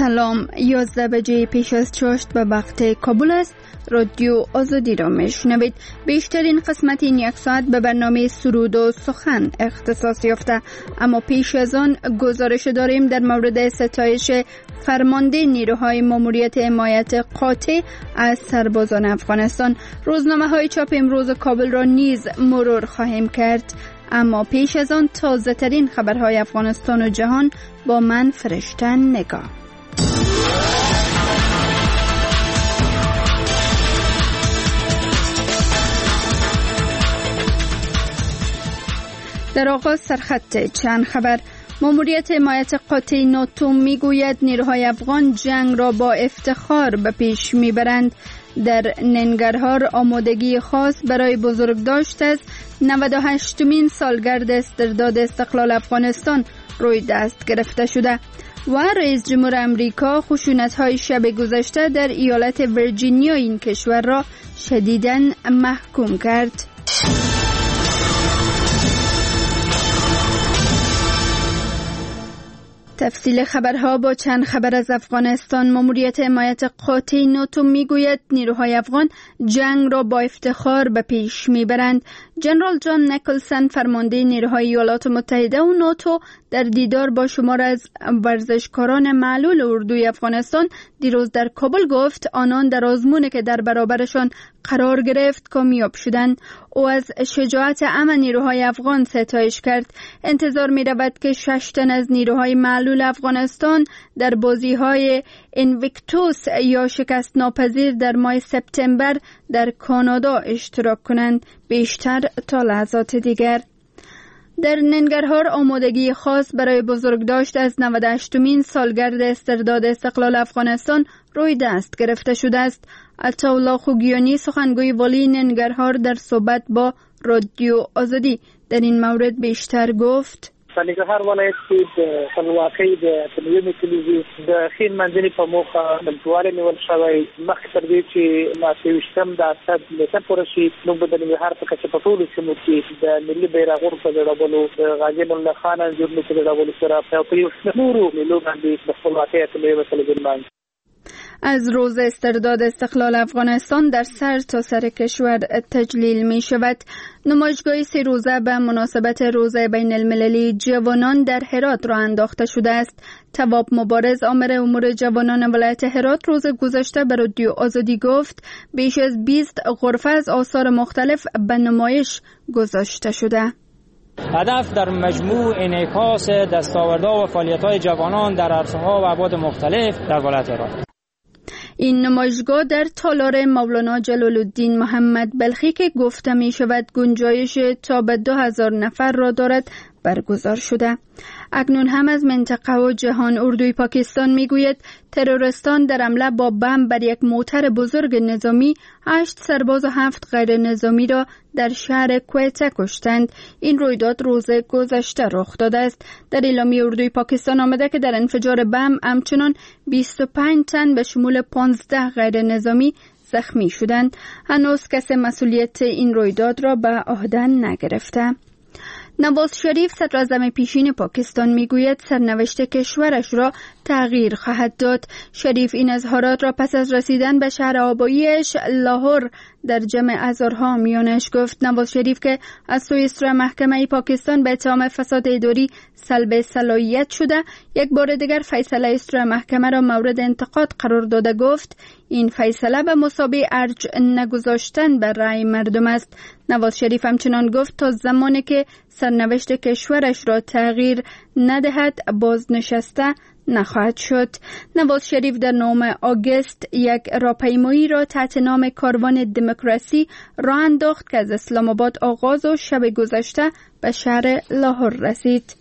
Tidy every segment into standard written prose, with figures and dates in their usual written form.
سلام، 11 بجه پیش از چاشت به وقت کابل است. رادیو آزادی را میشنوید. بیشترین قسمت این یک ساعت به برنامه سرود و سخن اختصاص یافته، اما پیش از آن گزارش داریم در مورد ستایش فرمانده نیروهای ماموریت حمایت قاطع از سربازان افغانستان. روزنامه‌های چاپ امروز کابل را نیز مرور خواهیم کرد، اما پیش از آن تازه ترین خبرهای افغانستان و جهان با من فرشته نگاه. در آغاز سرخط چند خبر. ماموریت حمایت قاطع ناتو میگوید نیروهای افغان جنگ را با افتخار به پیش میبرند. در ننگرهار آمادگی خاص برای بزرگداشت از 98مین سالگرد استرداد استقلال افغانستان روی دست گرفته شده و رئیس جمهور امریکا خشونت‌های شب گذشته در ایالت ویرجینیا این کشور را شدیداً محکوم کرد. تفصیل خبرها با چند خبر از افغانستان. ماموریت حمایت قاطع ناتو میگوید نیروهای افغان جنگ را با افتخار به پیش میبرند. جنرال جان نیکلسن فرمانده نیروهای ایالات متحده و ناتو در دیدار با شمار از ورزشکاران معلول اردوی افغانستان دیروز در کابل گفت آنان در آزمونی که در برابرشان قرار گرفت کامیاب شدند. او از شجاعت عمل نیروهای افغان ستایش کرد. انتظار می رود که 6 تن از نیروهای معلول افغانستان در بازی‌های اینویکتوس یا شکست ناپذیر در ماه سپتامبر در کانادا اشتراک کنند. بیشتر تا لحظات دیگر. در ننگرهار آمادگی خاص برای بزرگداشت از 98مین سالگرد استرداد استقلال افغانستان روی دست گرفته شده است. عطاالله خوگیانی سخنگوی والی ننگرهار در صحبت با رادیو آزادی در این مورد بیشتر گفت: ننګرهار ولایت کې د خپلواکۍ د تلویزیون تلویزیون د خین منځني په موخه بلتواله نیول شوی مخکې تر دې چې ماتويشتم د اسد نشه پوره شي نو د ننګرهار په کچه په ټولو سیمو کې د ملي بیرغونو په جوړولو د غازي الله خان انځورونو په جوړولو سره په یو نورو ملو باندې د خپلواکۍ تلویزیون باندې از روز استرداد استقلال افغانستان در سر تا سر کشور تجلیل می شود. نمایشگاه 3 روزه به مناسبت روز بین المللی جوانان در هرات راه انداخته شده است. تواب مبارز آمر امور جوانان ولایت هرات روز گذشته به رادیو آزادی گفت بیش از 20 غرفه از آثار مختلف به نمایش گذاشته شده. هدف در مجموع انعکاس دستاوردها و فعالیت‌های جوانان در عرصه‌ها و ابعاد مختلف در ولایت هرات. این نمایشگاه در تالار مولانا جلال الدین محمد بلخی که گفته می شود گنجایش تا به 2000 نفر را دارد برگزار شده. اکنون هم از منطقه و جهان اردوی پاکستان می گوید تروریستان در حمله با بم بر یک موتر بزرگ نظامی 8 سرباز و 7 غیر نظامی را در شهر کویته کشتند. این رویداد روز گذشته رخ داده است. در اعلامیه اردوی پاکستان آمده که در انفجار بم همچنان 25 تن به شمول 15 غیر نظامی زخمی شدند. هنوز کسی مسئولیت این رویداد را به عهده نگرفته. نواز شریف صدراعظم پیشین پاکستان میگوید سرنوشت کشورش را تغییر خواهد داد. شریف این اظهارات را پس از رسیدن به شهر آباییش لاهور در جمع ازارها میانش گفت. نواز شریف که از سوی اجرای محکمه پاکستان به اتهام فساد اداری سلب صلاحیت شده یک بار دیگر فیصله اجرای محکمه را مورد انتقاد قرار داده گفت این فیصله به مثابه ارج نگذاشتن بر رأی مردم است. نواز شریف همچنان گفت تا زمانی که سرنوشت کشورش را تغییر ندهد بازنشسته نخواهد شد. نواز شریف در 9 آگوست یک راهپیمایی را تحت نام کاروان دموکراسی راه انداخت که از اسلام آباد آغاز و شب گذشته به شهر لاهور رسید.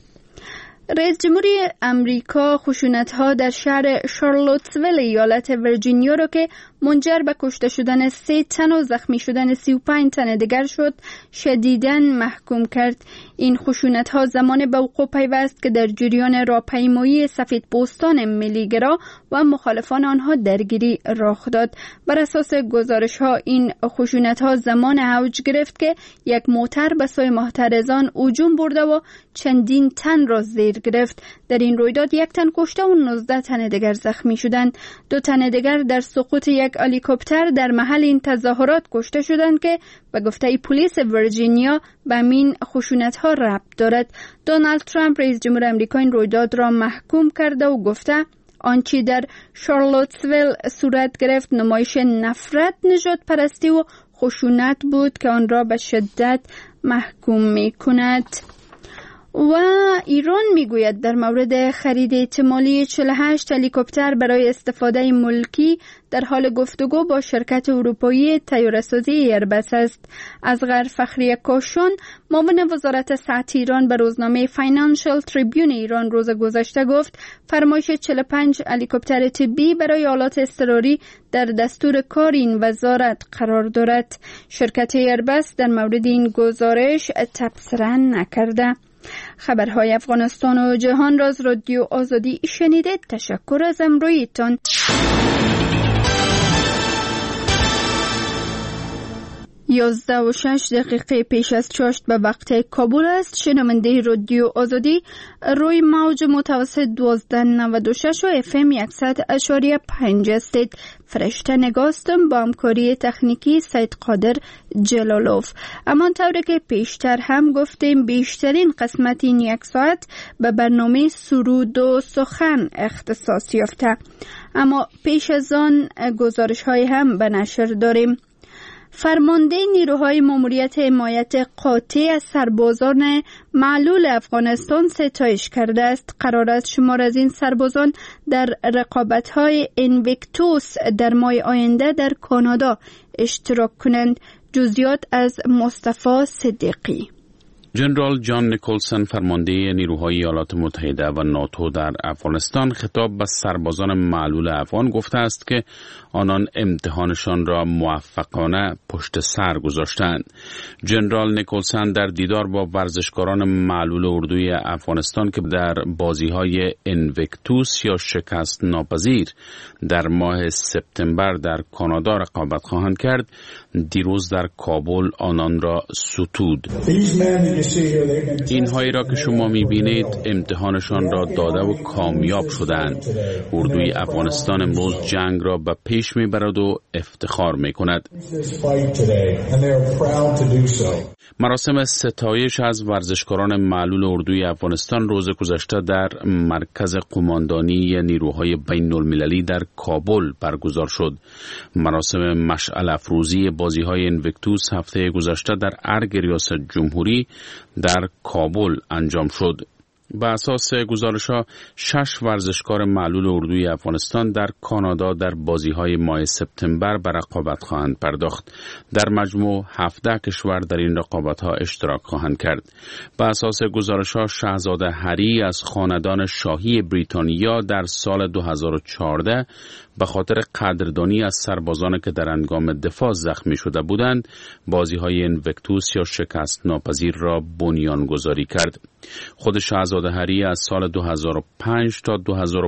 رئیس جمهوری امریکا خشونت‌ها در شهر شارلوتسویل ایالت ویرجینیا را که منجر به کشته شدن 3 تن و زخمی شدن 35 تن دیگر شد شدیداً محکوم کرد. این خشونت‌ها زمان به وقوع پیوست که در جریان راهپیمایی سفیدپوستان ملی‌گرا و مخالفان آنها درگیری رخ داد. بر اساس گزارش‌ها این خشونت‌ها زمان اوج گرفت که یک موتر به سوی محترضان هجوم برده و چندین تن را زیر گرفت. در این رویداد 1 تن کشته و 19 تن دیگر زخمی شدند. 2 تن دیگر در سقوط یک هلیکوپتر در محل این تظاهرات کشته شدند که به گفته پلیس ویرجینیا به این خشونت‌ها ربط دارد. دونالد ترامپ رئیس جمهور آمریکا این رویداد را محکوم کرده و گفته آنچه در شارلوتسویل صورت گرفت نمایش نفرت، نژاد پرستی و خشونت بود که آن را به شدت محکوم می کند. و ایران میگوید در مورد خرید احتمالی 48 هلیکوپتر برای استفاده ملکی در حال گفتگو با شرکت اروپایی طیاره‌سازی ایربس است. اصغر فخری کاشان معاون وزارت صحت ایران به روزنامه فاینانشال تریبیون ایران روز گذشته گفت فرمایش 45 هلیکوپتر طبی برای آلات اضطراری در دستور کار این وزارت قرار دارد. شرکت ایربس در مورد این گزارش تبصره نکرده. خبرهای افغانستان و جهان را از رادیو آزادی شنیدید. تشکر از همراهیتان. 11:06 پیش از چاشت به وقت کابل است. شنونده رادیو آزادی روی موج متوسط 1296 و FM 100.5 هستید. فرشته نگاستم با همکاری تکنیکی سید قادر جلالوف. همانطور که پیشتر هم گفتیم بیشترین قسمت این 1 ساعت به برنامه سرود و سخن اختصاص یافته، اما پیش از آن گزارش های هم به نشر داریم. فرمانده نیروهای ماموریت حمایت قاطع از سربازان معلول افغانستان ستایش کرده است. قرار است شمار از این سربازان در رقابت‌های اینویکتوس در ماه آینده در کانادا اشتراک کنند. جزئیات از مصطفی صدیقی. جنرال جان نیکلسن فرمانده نیروهای ایالات متحده و ناتو در افغانستان خطاب به سربازان معلول افغان گفته است که آنان امتحانشان را موفقانه پشت سر گذاشتند. جنرال نیکلسن در دیدار با ورزشکاران معلول اردوی افغانستان که در بازی‌های اینویکتوس یا شکست ناپذیر در ماه سپتامبر در کانادا رقابت خواهند کرد، دیروز در کابل آنان را ستود. اینهایی را که شما می‌بینید امتحانشان را داده و کامیاب شدند. اردوی افغانستان امروز جنگ را به پیش می‌برد و افتخار می‌کند. مراسم ستایش از ورزشکاران معلول اردوی افغانستان روز گذشته در مرکز قماندانی نیروهای بین‌المللی در کابل برگزار شد. مراسم مشعل افروزی بازی‌های اینویکتوس هفته گذشته در ارگ ریاست جمهوری در کابل انجام شد. به اساس گزارش‌ها 6 ورزشکار معلول اردوی افغانستان در کانادا در بازی‌های ماه سپتامبر به رقابت خواهند پرداخت. در مجموع 17 کشور در این رقابت‌ها اشتراک خواهند کرد. به اساس گزارش‌ها شاهزاده هری از خاندان شاهی بریتانیا در سال 2014 به خاطر قدردانی از سربازانی که در هنگام دفاع زخمی شده بودند، بازی‌های اینویکتوس یا شکست ناپذیر را بنیانگذاری کرد. خود شاهزاده هری از سال 2005 تا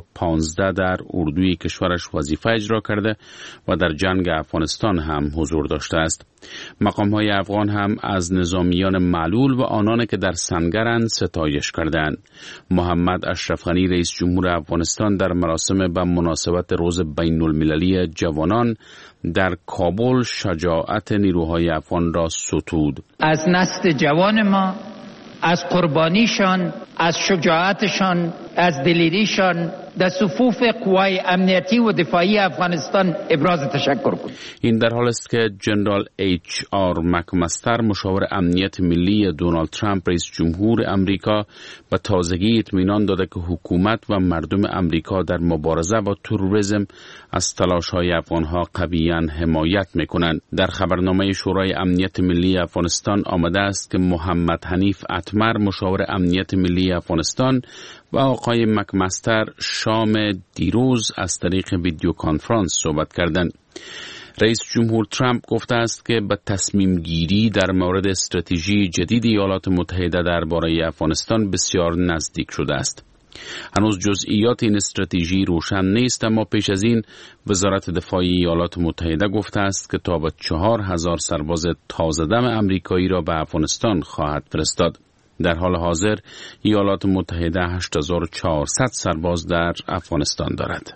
2015 در اردوی کشورش وظیفه اجرا کرده و در جنگ افغانستان هم حضور داشته است. مقام‌های افغان هم از نظامیان معلول و آنان که در سنگرند ستایش کردند. محمد اشرف غنی رئیس جمهور افغانستان در مراسم به مناسبت روز بین‌المللی جوانان در کابل شجاعت نیروهای افغان را ستود. از نسل جوان ما، از قربانیشان، از شجاعتشان، از دلیریشان در صفوف قوای امنیتی و دفاعی افغانستان ابراز تشکر کنیم. این در حال است که جنرال اچ آر مکمستر مشاور امنیت ملی دونالد ترامپ رئیس جمهور امریکا به تازگی اطمینان داده که حکومت و مردم امریکا در مبارزه با تروریسم از تلاش‌های افغان‌ها قویاً حمایت می‌کنند. در خبرنامه شورای امنیت ملی افغانستان آمده است که محمد حنیف اتمر مشاور امنیت ملی افغانستان و آقای مکمستر شام دیروز از طریق ویدیو کانفرانس صحبت کردند. رئیس جمهور ترامپ گفته است که به تصمیم گیری در مورد استراتژی جدید ایالات متحده درباره افغانستان بسیار نزدیک شده است. هنوز جزئیات این استراتژی روشن نیست، اما پیش از این وزارت دفاع ایالات متحده گفته است که تا به 4000 سرباز تازه‌دم آمریکایی را به افغانستان خواهد فرستاد. در حال حاضر ایالات متحده 8400 سرباز در افغانستان دارد.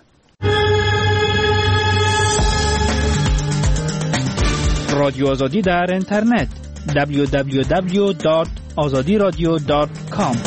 رادیو آزادی در اینترنت www.azadiradio.com.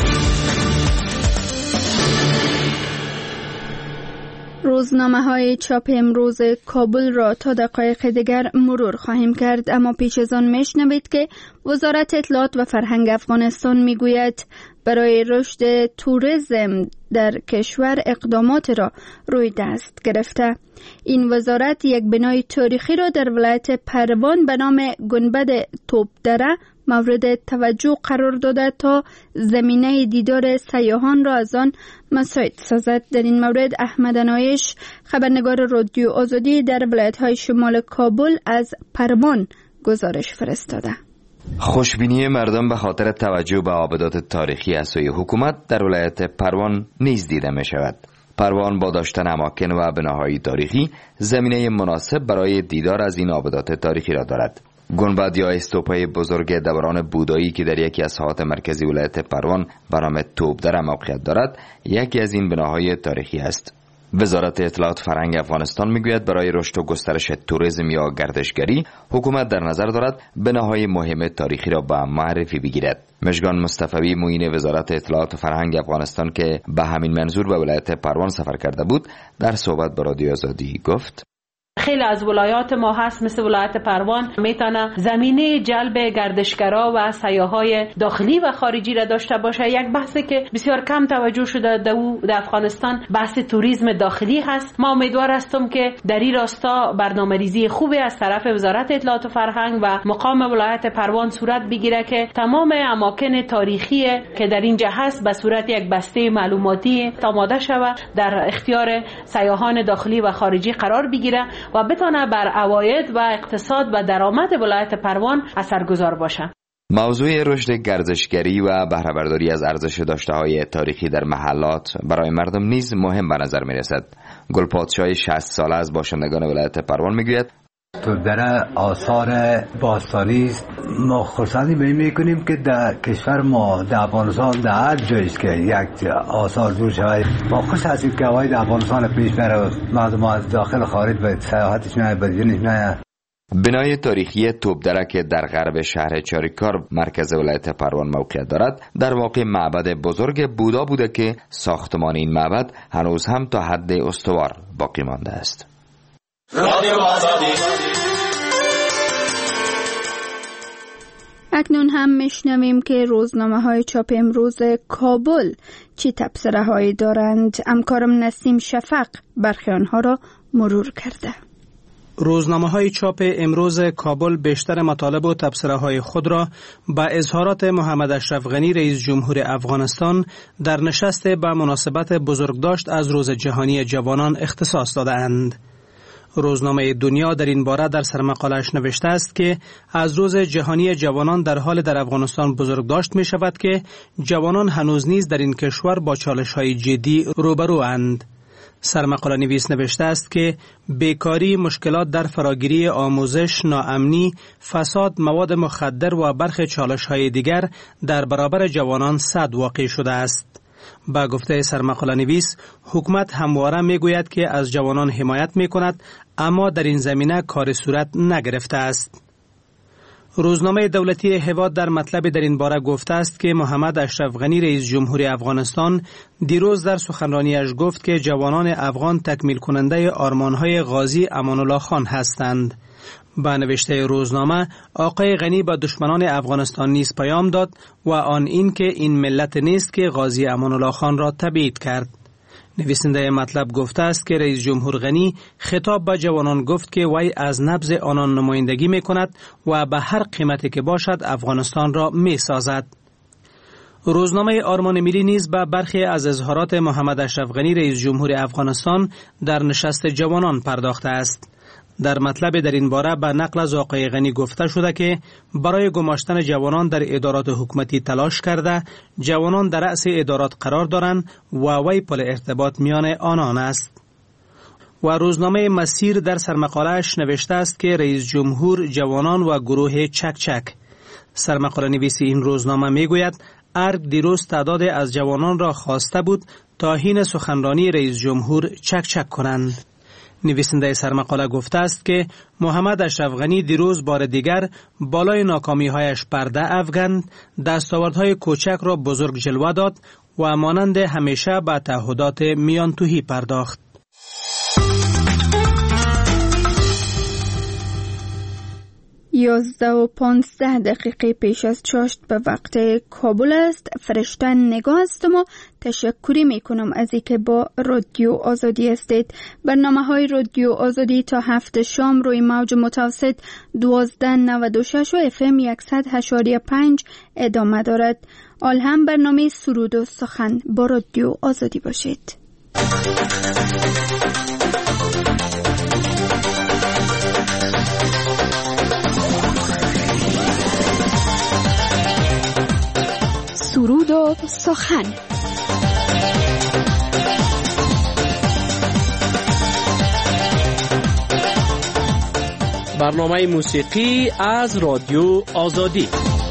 روزنامه‌های چاپ امروز کابل را تا دقایق دیگر مرور خواهیم کرد، اما پیش از آن میشنوید که وزارت اطلاعات و فرهنگ افغانستان میگوید برای رشد توریسم در کشور اقدامات را روی دست گرفته. این وزارت یک بنای تاریخی را در ولایت پروان به نام گنبد توپدره مورد توجه قرار داده تا زمینه دیدار سیاحان را از آن مساعد سازد. در این مورد احمد انایش، خبرنگار رادیو آزادی در ولایت‌های شمال کابل، از پروان گزارش فرستاده. خوشبینی مردم به خاطر توجه به آبادات تاریخی از سوی حکومت در ولایت پروان نیز دیده می شود. پروان با داشتن اماکن و بناهای تاریخی زمینه مناسب برای دیدار از این آبادات تاریخی را دارد. گنبد یا استوپای بزرگ دوران بودایی که در یکی از ساحات مرکزی ولایت پروان به نام توپدره موقعیت دارد، یکی از این بناهای تاریخی است. وزارت اطلاعات فرهنگ افغانستان میگوید برای رشد و گسترش توریسم یا گردشگری حکومت در نظر دارد بناهای مهم تاریخی را به معرفی بگیرد. مژگان مصطفی، معین وزارت اطلاعات فرهنگ افغانستان که به همین منظور به ولایت پروان سفر کرده بود، در صحبت با رادیو آزادی گفت: خیلی از ولایات ما هست مثل ولایت پروان میتونه زمینه جلب گردشگرا و سیاحای داخلی و خارجی را داشته باشه. یک بحثی که بسیار کم توجه شده در افغانستان بحث توریسم داخلی هست. ما امیدوار هستم که در این راستا برنامه‌ریزی خوبی از طرف وزارت اطلاعات و فرهنگ و مقام ولایت پروان صورت بگیره که تمام اماکن تاریخی که در اینجا هست به صورت یک بسته معلوماتی آماده شود در اختیار سیاحان داخلی و خارجی قرار بگیره و بتونه بر عواید و اقتصاد و درآمد ولایت پروان اثرگذار باشه. موضوع رشد گردشگری و بهره برداری از ارزش داشته‌های تاریخی در محلات برای مردم نیز مهم به نظر می‌رسد. گلپادشاه 60 ساله از باشندگان ولایت پروان میگوید: توپدره آثار باستانی است. ما خرسندی میکنیم که در کشور ما در افغانستان در هر جایش که یک آثار دور شود ما خوش هستیم که هوای در افغانستان پیش بره، مردم از داخل خارج به سیاحتش میاد، به دیدنش میاد. بنای تاریخی توپدره که در غرب شهر چاریکار مرکز ولایت پروان موقعیت دارد، در واقع معبد بزرگ بودا بوده که ساختمان این معبد هنوز هم تا حد استوار باقی مانده است. اکنون هم میشنویم که روزنامه‌های چاپ امروز کابل چی تبصره‌هایی دارند. همکارم نسیم شفق برخی آنها را مرور کرده. روزنامه‌های چاپ امروز کابل بیشتر مطالب و تبصره‌های خود را با اظهارات محمد اشرف غنی رئیس جمهور افغانستان در نشست به مناسبت بزرگداشت از روز جهانی جوانان اختصاص داده‌اند. روزنامه دنیا در این باره در سرمقاله‌اش نوشته است که از روز جهانی جوانان در حال در افغانستان بزرگداشت می شود که جوانان هنوز نیز در این کشور با چالش‌های جدی روبروند. سرمقاله نویس نوشته است که بیکاری، مشکلات در فراگیری آموزش، ناامنی، فساد، مواد مخدر و برخی چالش‌های دیگر در برابر جوانان صد واقع شده است. با گفته سرمقاله نویس، حکومت همواره می گوید که از جوانان حمایت می کند، اما در این زمینه کار صورت نگرفته است. روزنامه دولتی هواد در مطلب در این باره گفته است که محمد اشرف غنی رئیس جمهور افغانستان دیروز در سخنرانیش گفت که جوانان افغان تکمیل کننده آرمان‌های غازی امان الله خان هستند. با نوشته روزنامه، آقای غنی به دشمنان افغانستان نیز پیام داد و آن این که این ملت نیست که غازی امان الله خان را تبعید کرد. نویسنده مطلب گفته است که رئیس جمهور غنی خطاب به جوانان گفت که وی از نبض آنان نمایندگی می کند و به هر قیمتی که باشد افغانستان را می سازد. روزنامه آرمان ملی نیز به برخی از اظهارات محمد اشرف غنی رئیس جمهور افغانستان در نشست جوانان پرداخته است. در مطلب در این باره به نقل از آقای غنی گفته شده که برای گماشتن جوانان در ادارات حکومتی تلاش کرده، جوانان در رأس ادارات قرار دارند و وی پل ارتباط میان آنان است. و روزنامه مسیر در سرمقاله‌اش نوشته است که رئیس جمهور، جوانان و گروه چک چک. سرمقاله نویس این روزنامه میگوید ارگ دیروز تعداد از جوانان را خواسته بود تا حین سخنرانی رئیس جمهور چک کنند. نویسنده سرمقاله گفته است که محمد اشرف غنی دیروز بار دیگر بالای ناکامی‌هایش پرده افکند، دستاوردهای کوچک را بزرگ جلوه داد و مانند همیشه به تعهدات میانتوهی پرداخت. 11:15 پیش از چاشت به وقت کابل است. فرشته نگاه هستم و تشکری میکنم از اینکه با رادیو آزادی هستید. برنامه‌های رادیو آزادی تا 7 شام روی موج متوسط 1296 و FM 100.5 ادامه دارد. آل هم برنامه سرود و سخن با رادیو آزادی باشید. سرود و سخن. برنامه موسیقی از رادیو آزادی.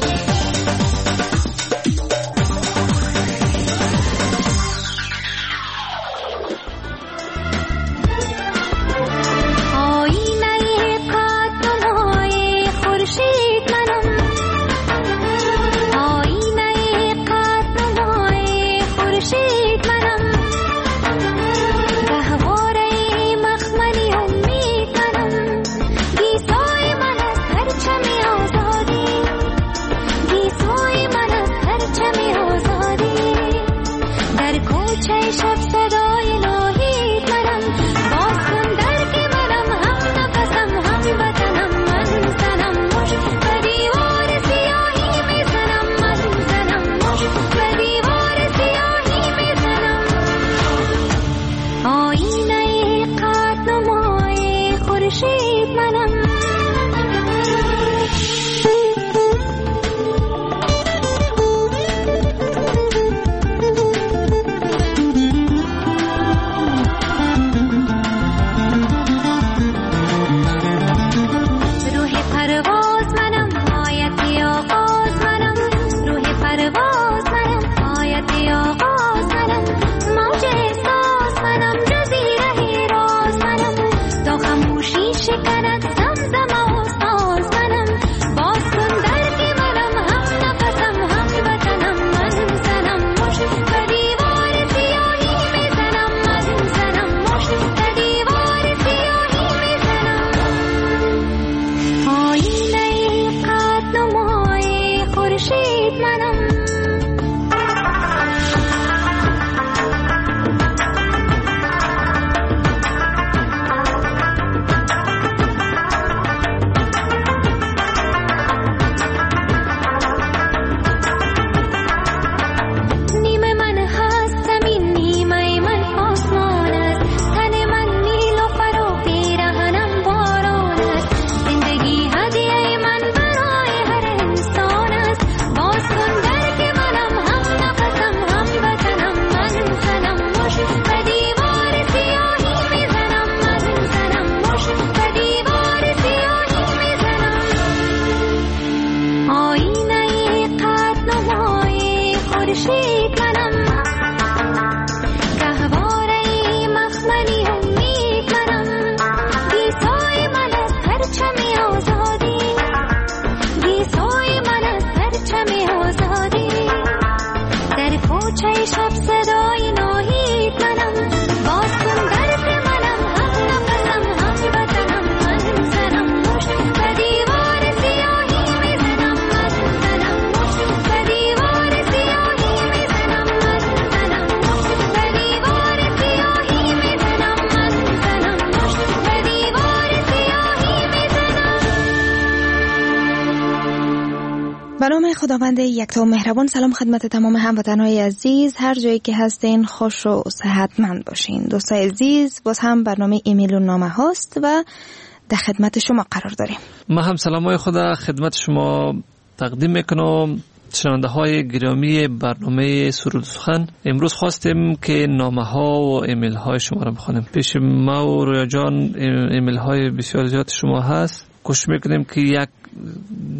خداوند یکتا و مهربان، سلام خدمت تمام هموطنهای عزیز، هر جایی که هستین خوش و صحتمند باشین. دوستای عزیز، باز هم برنامه ایمیل و نامه هاست و در خدمت شما قرار داریم. ما هم سلامای خدا خدمت شما تقدیم میکنم. شنونده های گرامی برنامه سرود سخن، امروز خواستیم که نامه ها و ایمیل های شما را بخونیم. پیش ما و رویا جان ایمیل های بسیار زیاد شما هست. کوشش میکنیم که 1-2 ایمیل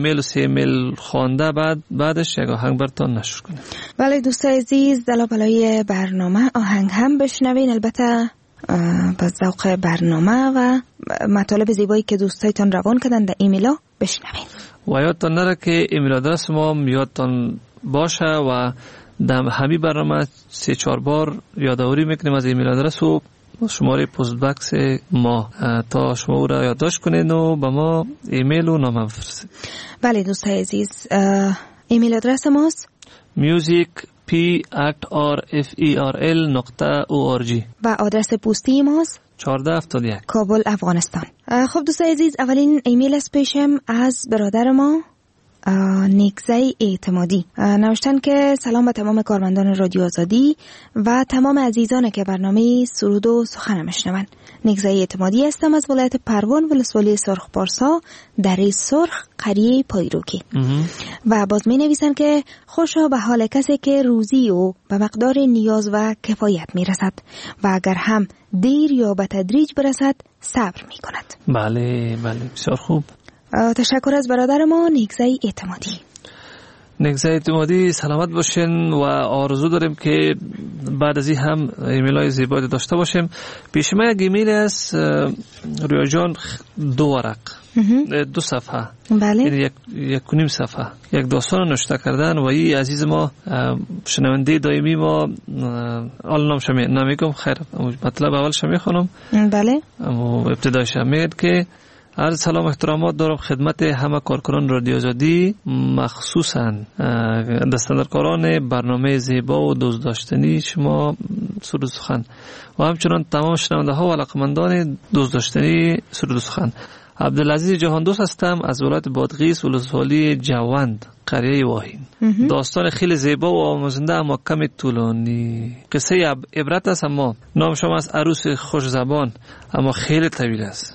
ایمیل و 3 ایمیل خوانده بعدش یک آهنگ براتون نشر کنیم. بله دوستای عزیز، دلایل برنامه آهنگ هم بشنوین، البته با ذوق برنامه و مطالب زیبایی که دوستایتان روان کردن در ایمیلا بشنوین. و یادتان نره که ایمیل آدرس ما یادتان باشه و در همین برنامه 3-4 بار یادآوری میکنیم از ایمیل آدرس و شماره پست باکس ما تا شما او را یادداشت کنید و به ما ایمیل و نامه بفرستید. بله دوستای عزیز، ایمیل آدرس ماست music@rferl.org و آدرس پستی ماست 1471 کابل افغانستان. خب دوستای عزیز، اولین ایمیل از پیشم از برادر ما نیکزای اعتمادی نوشتن که سلام به تمام کارمندان رادیو آزادی و تمام عزیزان که برنامه سرود و سخن میشنون. نیکزای اعتمادی هستم از ولایت پروان ولسوالی سرخ پارسا دره سرخ قریه پایروکی. و باز می نویسن که خوشا به حال کسی که روزی او به مقدار نیاز و کفایت می رسد و اگر هم دیر یا به تدریج برسد صبر می کند. بله بسیار خوب. تشکر از برادر ما نیکزای اعتمادی. نیکزای اعتمادی سلامت باشین و آرزو داریم که بعد از این هم ایمیل های زیبایی داشته باشیم. پیش ما یک ایمیل است رویا جان 2 ورق 2 صفحه، بله، یعنی 1.5 صفحه یک داستان نوشته کردن و این عزیز ما شنونده دائمی ما حالا نامش نمیگم، خیر مطلب اولش میخونم. بله، ابتدایش میگه که عرض سلام و احترامات دارم خدمت همه کارکنان رادیو آزادی، مخصوصاً دستاندرکاران برنامه زیبا و دوست داشتنی شما سرود سخن و همچنان تمام شنونده ها و علاقمندان دوست داشتنی سرود سخن. عبدالعزیز جهاندوست هستم از ولایت بادغیس ولسوالی جوند قریه واهین. داستان خیلی زیبا و آموزنده اما کمی طولانی. قصه عبرت است، اما نام شما از عروس خوش زبان اما خیلی طویل است.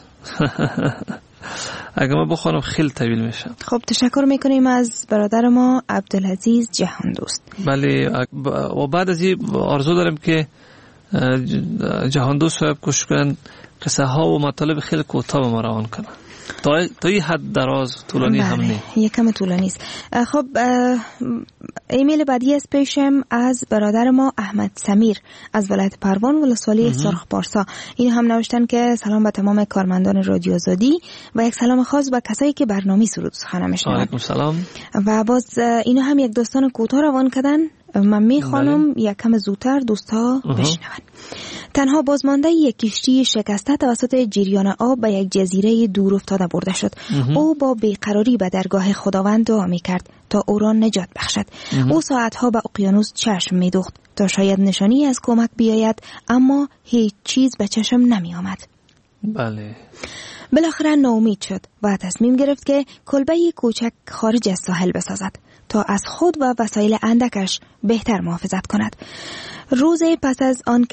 اگه ما بخوانم خیلی طویل میشه. خب تشکر میکنیم از برادر ما عبدالعزیز جهاندوست. بله، و بعد از این آرزو داریم که جهاندوست صاحب کوشش کنن قصه ها و مطالب خیلی کوتاه به ما روان کنن تا این حد دراز طولانی هم نه، یکم طولانی است. خب ایمیل بعدی از پیشم از برادر ما احمد سمیر از ولایت پروان ولسوالی سرخ پارسا. این هم نوشتن که سلام به تمام کارمندان رادیو آزادی و یک سلام خاص به کسایی که برنامه سرود سخن میشنون. علیکم سلام. و باز اینا هم یک داستان کوتاه روان کردن، من میخوانم یکم زودتر دوستا بشنون. تنها بازمانده یک کشتی شکسته توسط جریان آب به یک جزیره دور افتاده برده شد. او با بیقراری به درگاه خداوند دعا میکرد تا او را نجات بخشد. او ساعتها به اقیانوس چشم میدوخت تا شاید نشانی از کمک بیاید، اما هیچ چیز به چشم نمی آمد. بله. بالاخره ناامید شد و تصمیم گرفت که کلبه کوچک خارج از ساحل بسازد تا از خود و وسایل اندکش بهتر محافظت کند. روز پس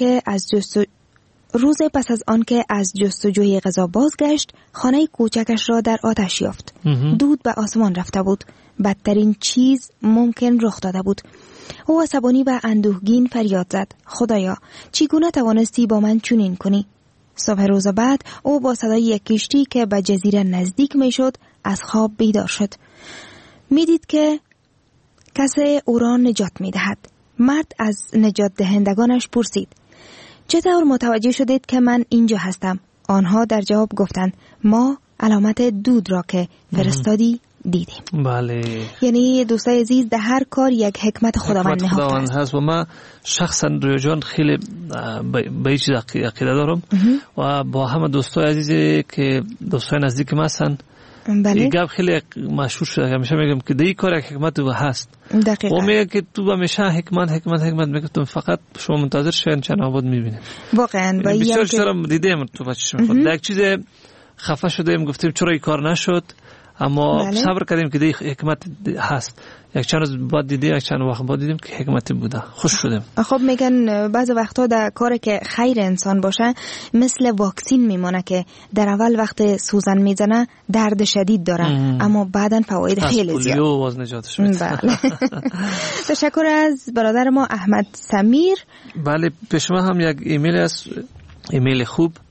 از آنکه از جستجوی غذا بازگشت، خانه کوچکش را در آتش یافت. دود به آسمان رفته بود. بدترین چیز ممکن رخ داده بود. او عصبانی و اندوهگین فریاد زد: خدایا، چگونه توانستی با من چنین کنی؟ صبح روز بعد او با صدای یک کشتی که به جزیره نزدیک میشد از خواب بیدار شد. میدید که کسی او را نجات میدهد. مرد از نجات دهندگانش پرسید: چطور متوجه شدید که من اینجا هستم؟ آنها در جواب گفتند: ما علامت دود را که فرستادی دیدیم. بله. یعنی دوستای عزیز، در هر کار یک حکمت خداوند نهفته هست و ما شخصا روی جان خیلی به این چیز عقیده دارم و با همه دوستای عزیزی که دوستای نزدیک ما هستن. بله. این گپ خیلی مشهور شده، همیشه میگم که این کار یک حکمت و هست. دقیقاً. و میگه که تو همیشه حکمت میگم فقط شما منتظر شین چند آباد میبینید. واقعا با بسیار چرا دیدیم تو بچه‌شون خود یک چیز خفه شدیم گفتیم چرا این کار نشد، اما صبر کردیم که حکمت هست. یک چند روز بعد دیدیم، یک چند وقت بعد دیدیم که حکمتی بوده، خوش شدیم. خب میگن بعض وقتا در کاری که خیر انسان باشه مثل واکسین میمونه که در اول وقت سوزن میزنه درد شدید داره اما بعداً فواید خیلی زیاد. پولیو باز نجاتش میده. بله. تشکر از برادر ما احمد سمیر. بله، پیش ما هم یک ایمیل است، ایمیل خوب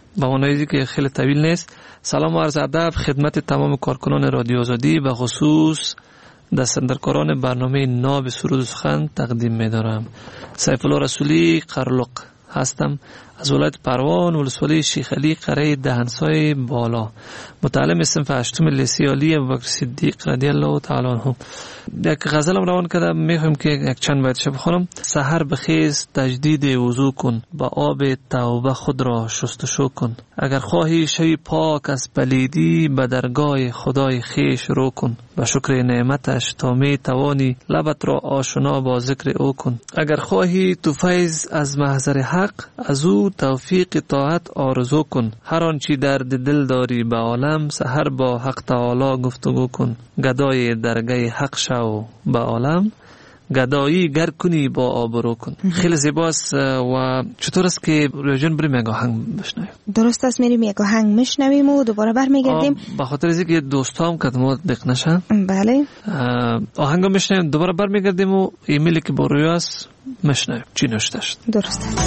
با معنایی که خیلی طویل نیست. سلام و عرض ادب خدمت تمام کارکنان رادیو آزادی و خصوص دستندرکاران برنامه ناب سرود و سخن تقدیم می‌دارم. سیف الله رسولی قرلق هستم از ولایت پروان ولسوالی شیخ علی قره دهنسای بالا، متعلم صنف 8 لیسه عالی ابوبکر صدیق رضی الله تعالی عنه. یک غزلم روان کردم، میخوام که یک چند بیت بخونم. سحر بخیز تجدید وضو کن، با آب توبه خود را شستشو کن. اگر خواهی شوی پاک از پلیدی، به درگاه خدای خیش رو کن. به شکر نعمتش تا می توانی لبت را آشنا با ذکر او کن. اگر خواهی تو فیض از محضر حق، از او توفیق طاعت آرزو کن. هر آنچه درد دل داری به عالم، سحر با حق تعالی گفتگو کن. گدای درگاه حق شو به عالم، گدایی گر کنی با آبرو کن. خیلی زیباست. و چطور است که رویجان بریم یک آهنگ بشنویم؟ درست است، میریم یک آهنگ میشنویم و دوباره برمیگردیم. به خاطر از اینکه دوستام کدوم دق نشن، بله، آهنگ میشنویم، دوباره برمیگردیم و ایمیلی که با روی است میشنویم چی نوشته شد. درست است.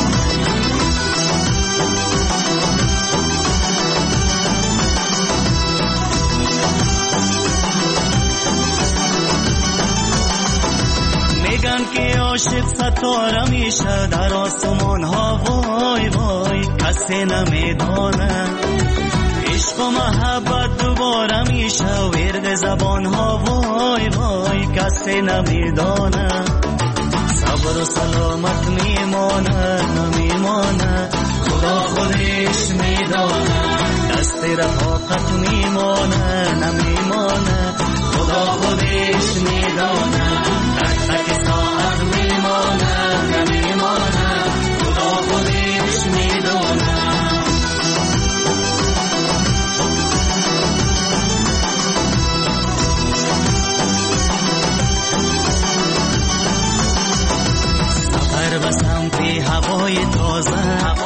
میگن که عاشق ستاره میشه در آسمان ها، وای وای کسی نمیدانه. عشق و محبت دوباره میشه ورد زبان ها، وای وای کسی نمیدانه. صبر و سلامت میمانه نمیمانه، خدا خودش میدانه. دست رفاقت میمانه نمیمانه، خدا خودش میدانه. تک ساعت میمانه نمیمانه، خدا خودش میدانه. سفر به سمت هوای تازه،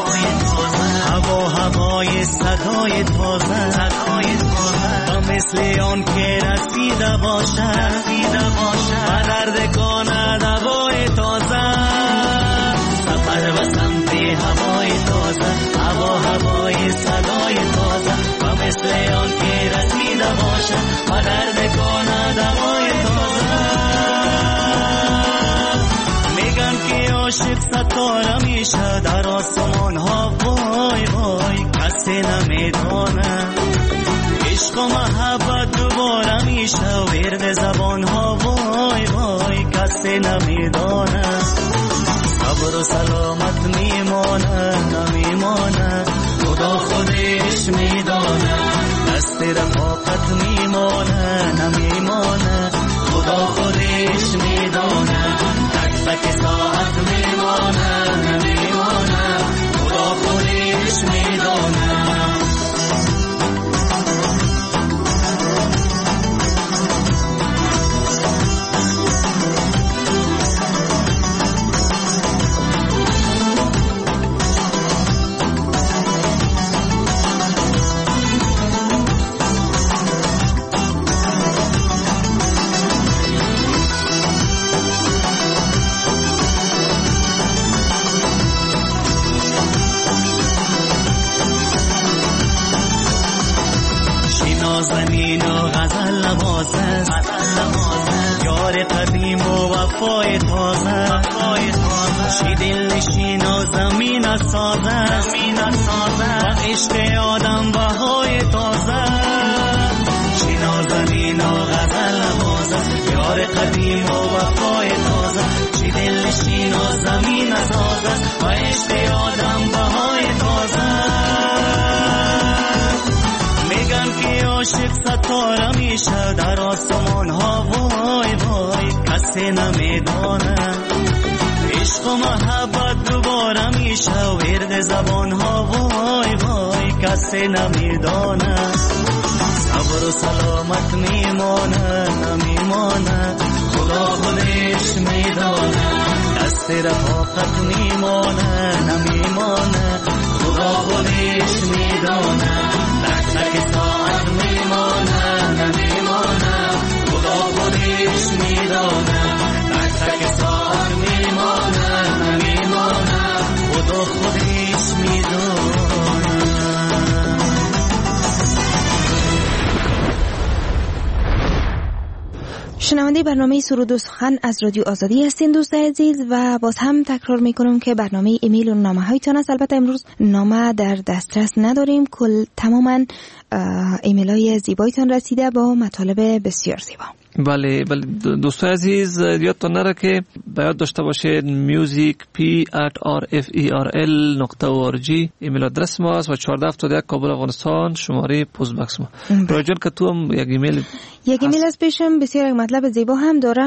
هوای صدای تازه، و مثل آن که رسیده باشه و درد کنه دوای تازه. سفر به سمت هوای تازه، هوای صدای تازه، و مثل آن که رسیده باشه و درد کنه دوای تازه. میگن که عاشق ستاره میشه در آسمان ها، وای وای کسی نمیدانه. عشق و محبت دوباره میشه ورد زبان ها، وای وای کسی نمیدانه. صبر و سلامت میمانه نمیمانه، خدا خودش میدانه. دست رفاقت میمانه نمیمانه، خدا خودش میدانه. تک ساعت میمانه نمیمانه، خدا خودش میدانه. زمین و غزل نوازه، یار قدیم و وفای تازه. شی دل نشین و زمین سازه، و عشق آدم بهای تازه. شی زمین و غزل نوازه، یار قدیم و وفای تازه. شی دل نشین و زمین سازه، و عشق آدم بهای تازه. میگن که عاشق ستاره میشه در آسمان ها، وای وای کسی نمیدانه. عشق و محبت دوباره میشه ورد زبان ها، وای وای کسی نمیدانه. صبر و سلامت میمانه نمیمانه، خدا خودش میدانه. دست رفاقت میمانه نمیمانه، خدا خودش میدانه. تک ساعت میمانه نمیمانه، خدا خودش میدانه. تک ساعت میمانه نمیمانه، خدا خودش میدانه. شنونده برنامه سرود و سخن از رادیو آزادی هستین دوست عزیز و باز هم تکرار میکنم که برنامه ایمیل و نامه هایتان است. البته امروز نامه در دسترس نداریم، تماما ایمیل های زیبایتان رسیده با مطالب بسیار زیبا. بله دوستان عزیز یادتان نره که باید داشته باشید music@rferel.org ایمیل آدرس ما است و 1471 کابل افغانستان شماره پست بکس ما. راجل که تو هم یک ایمیل از پیشم بسیار یک مطلب زیبا هم داره.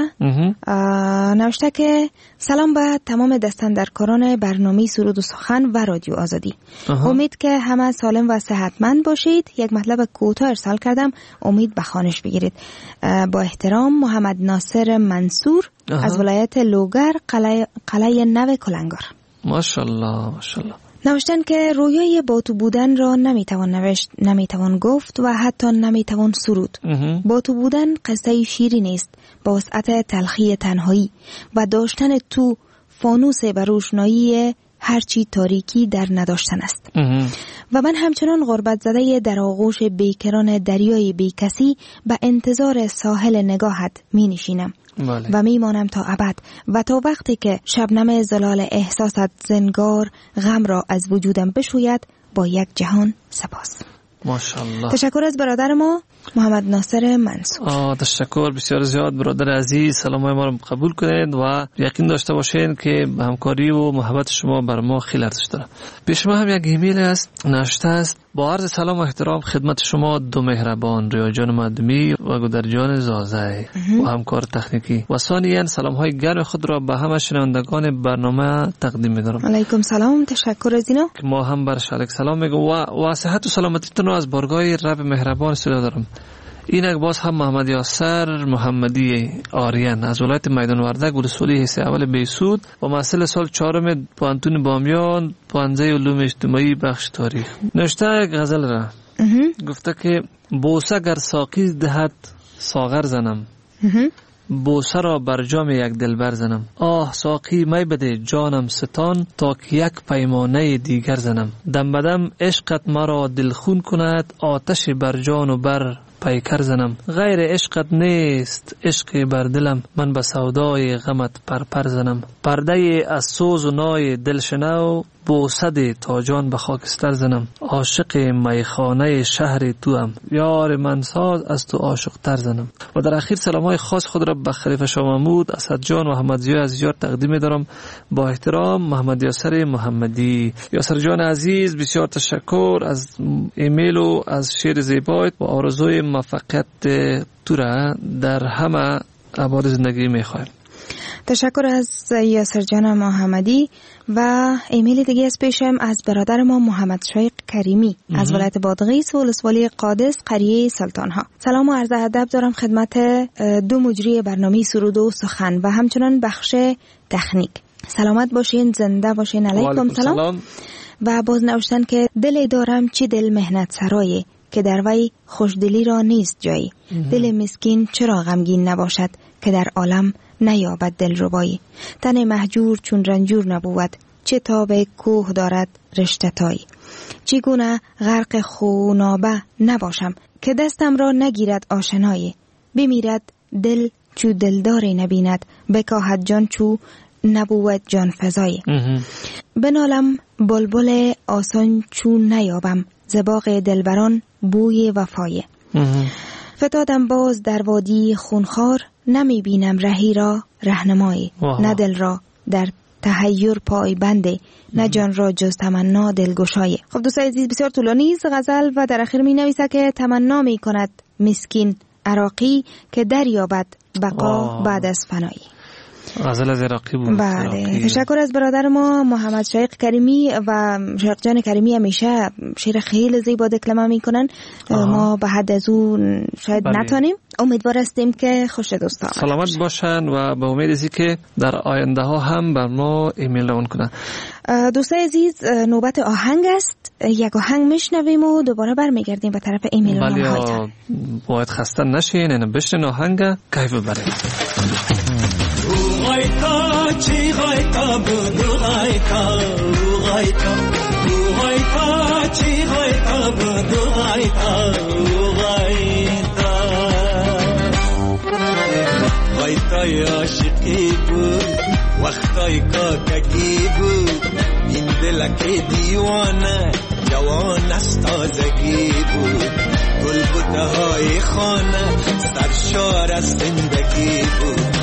نوشته که سلام به تمام دستاندرکاران برنامه سرود و سخن و رادیو آزادی. امید که همه سالم و صحتمند باشید. یک مطلب کوتاه ارسال کردم، امید به خوانش بگیرید. با احترام محمد ناصر منصور از ولایت لوگر، قلعه نو کلنگار. ماشاءالله. نوشتن که رویای باتو بودن را نمیتوان نوشت، نمیتوان گفت و حتی نمیتوان سرود. باتو بودن قصه شیرین است با وسعت تلخی تنهایی و داشتن تو فانوس به روشنایی هرچی تاریکی در نداشتن است. و من همچنان غربت زده در آغوش بیکران دریای بیکسی به انتظار ساحل نگاهت می نشینم. و می مانم تا ابد و تا وقتی که شبنم زلال احساست زنگار غم را از وجودم بشوید با یک جهان سپاس. ماشاءالله. تشکر از برادر ما محمد ناصر منصور. تشکر بسیار زیاد برادر عزیز، سلامای ما رو قبول کنید و یقین داشته باشین که همکاری و محبت شما بر ما خیلی ارزش داره. پیش ما هم یک ایمیل است نوشته است: با عرض سلام و احترام خدمت شما دو مهربان ریاجان مدمی و گودرجان زازه و همکار تکنیکی و ثانیاً سلام های گرم خود را به همه شنوندگان برنامه تقدیم می‌دارم. علیکم سلام، تشکر از اینا. ما هم بر شما سلام میگم و صحت و سلامتیتون را از بارگاه رب مهربان استفاده دارم. اینک باز هم محمد یاسر محمدی آریان از ولایت میدان وردک ولسوالی حصه اول بیسود و محصل سال 4 پوانتون بامیان پوانزه علوم اجتماعی بخش تاریخ. نوشته یک غزل را گفته که بوسه گر ساقی دهد ساغر زنم، بوسه را بر جام یک دلبر زنم. آه ساقی می بده جانم ستان تا که یک پیمانه دیگر زنم. دم بدم عشقت مرا دلخون کند آتش بر جان و بر پیکر زنم. غیر عشقت نیست عشق بر دلم من به سودای غمت پرپر زنم. پرده از سوز و نای دل شنو بوسه تا جان به خاکستر زنم. عاشق میخانه شهر تو هم یار من ساز از تو عاشق تر زنم. و در اخیر سلامای خاص خود را به خلیفه شاه محمود، اسد جان و احمد ضیاء عزیزیار تقدیم دارم. با احترام محمد یاسر محمدی. یاسر جان عزیز بسیار تشکر از ایمیل و از شعر زیبایت و آرزوی موفقیت تو را در همه ابعاد زندگی میخوایم. تشکر از یاسر جان محمدی. و ایمیل دیگه از پیشم از برادر ما محمد شایق کریمی از ولایت بادغیس و ولسوالی قادس قریه سلطان ها. سلام و عرض ادب دارم خدمت دو مجری برنامه سرود و سخن و همچنان بخش تکنیک. سلامت باشین، زنده باشین. علیکم سلام. و باز نوشتن که دل دارم چی دل مهنت سرایه که در وی خوشدلی را نیست جایی. دل مسکین چرا غمگین نباشد که در عالم نیابد دل ربایی. تن مهجور چون رنجور نبود چه تاب کوه دارد رشته تایی. چگونه غرق خونابه نباشم که دستم را نگیرد آشنایی. بمیرد دل چو دلداری نبیند بکاهد جان چو نبود جان فزایی. بنالم بلبل آسان چون نیابم زباغ دلبران بوی وفای. فتادم باز در وادی خونخوار نمی بینم رهی را رهنمایی. نه دل را در تحیر پای بنده نه جان را جز تمنا دلگشای. خب دوستان عزیز بسیار طولانی است غزل و در آخر می نویسه که تمنا می کند مسکین عراقی که دریابد بقا بعد از فنایی. غزل از عراقی بود. بله تشکر از برادر ما محمد شایق کریمی و شایق جان کریمی همیشه شعر خیلی زیبا دکلمه میکنن. ما به حد از اون شاید نتونیم. امیدوار هستیم که خوش دوستان سلامت باشن و به امید ازی که در آینده ها هم بر ما ایمیل اون کنن. دوستان عزیز نوبت آهنگ است. یک آهنگ میشنویم و دوباره برمیگردیم به طرف ایمیل و نامه هایتان. باید خسته نشین، اینو بشنین آهنگ کیف ببرید. غایتا چی غایتا بدو غایتا غایتا غایتا چی غایتا بدو غایتا غایتا وقتای عاشقی بود، وقتای کاکگی بود، این دلک دیوانه جوان از تازگی بود، گل بوته های خانه سرشار از زندگی بود.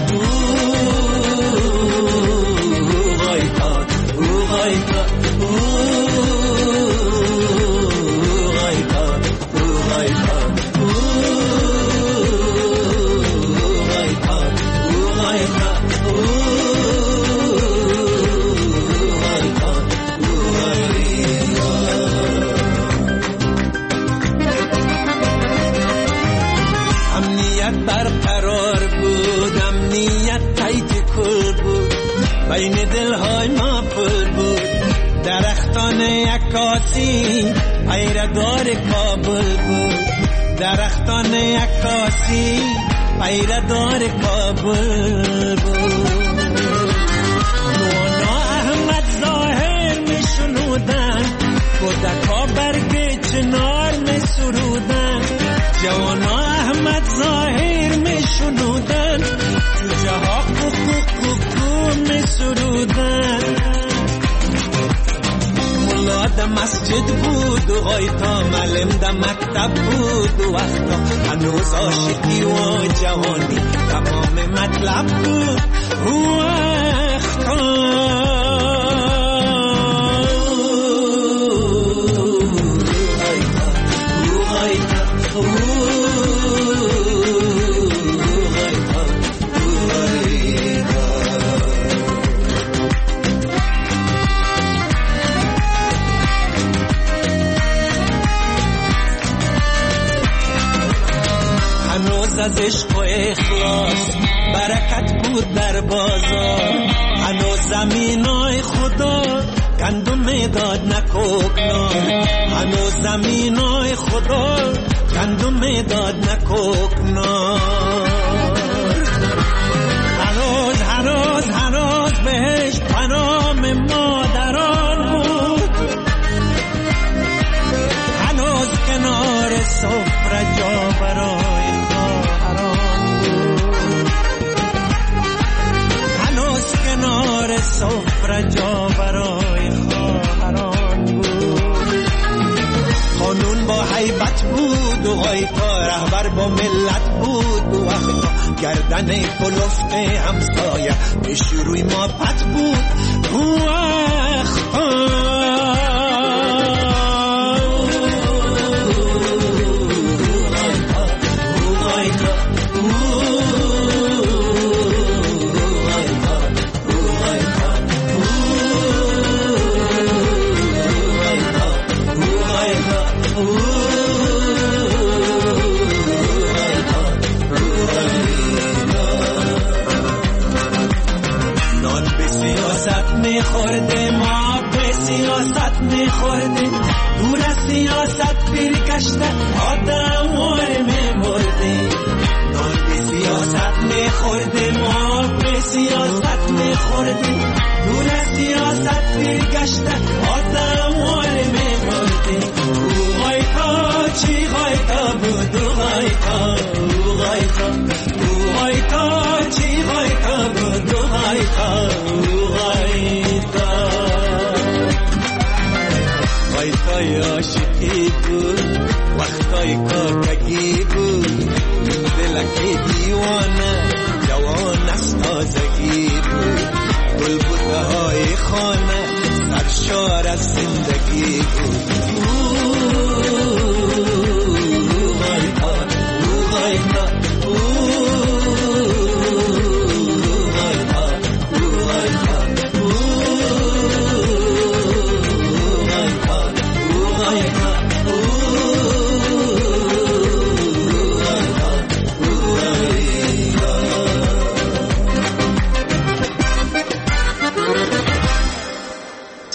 غایتا غایتا برقرار بود، امنیت تایت کل بود، بین دلهای ما پل بود، درختان عکاسی پیردار کابل بود، درختان عکاسی پیردار کابل بود. نونا احمد ظاهر می شنودن، کودکا برگ چنار می سرودن، جوانا احمد ظاهر می شنودن، جوجه ها کوکو کوکو می سرودن. ملا دا مسجد بود و غایتا معلم دا مکتب بود، و وقتا هنوز عاشقی و جوانی تمام مطلب بود. از عشق و اخلاص برکت بود در بازار، هنوز زمینای خدا گندم داد نکوکنار، هنوز زمینای خدا گندم داد نکوکنار. هنوز بهش پنام مادران بود، هنوز کنار سفره جا برای کنار سفره جا برای خواهران بود. قانون با حیبت بود و غایتا رهبر با ملت بود، و وقتا گردن کلفت همسایه پیش روی ما پت بود. میخورده ما به سیاست میخورده، دور از سیاست برگشته آدم واره میمرده. نان به سیاست میخورده ما به سیاست میخورده، دور از سیاست برگشته آدم واره میمرده. او غایتا چی غایتا بود، او غایتا او غایتا او غایتا چی غایتا بود، او غایتا او غایتا. غایتای عاشقی بود، وقتای کاکگی بود، دلک دیوانه جوان از تازگی بود، گل بوته های خانه سرشار از زندگی بود.